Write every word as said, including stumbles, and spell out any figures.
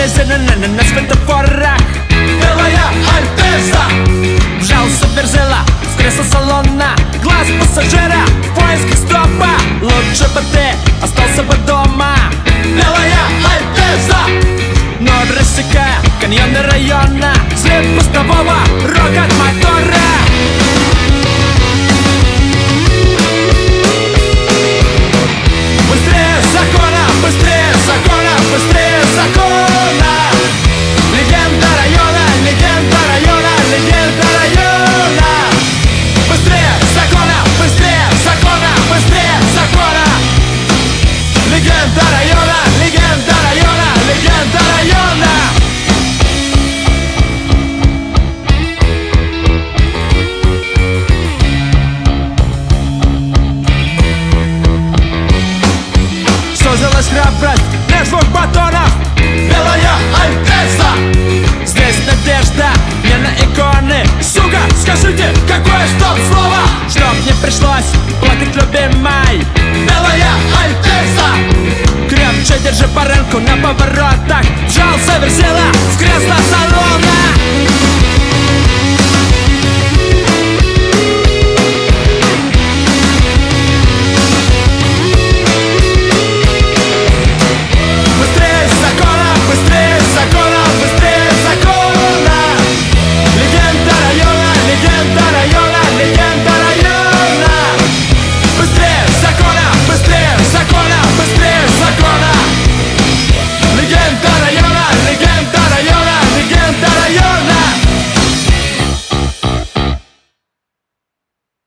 зеленый на светофорах. Белая Альтеза Вжался Верзила в кресло салона, глаз пассажира в поисках стопа. Лучше бы ты остался бы дома. Белая Альтеза Но рассекая каньоны района, звук пустового рокот мотора. Быстрее закона, быстрее закона, быстрее закона. Легенда района, легенда района, легенда района. Быстрее закона, быстрее закона, быстрее закона. Легенда района, легенда района, легенда района. Сузилась храбрость лишь двух батонов. Белая Альтеза Здесь надежда не на иконы. Сука, скажите, какое стоп-слово? Чтоб не пришлось плакать любимой. Белая Альтеза Крепче держи по рынку на поворотах. Вжался Верзила в кресло салона.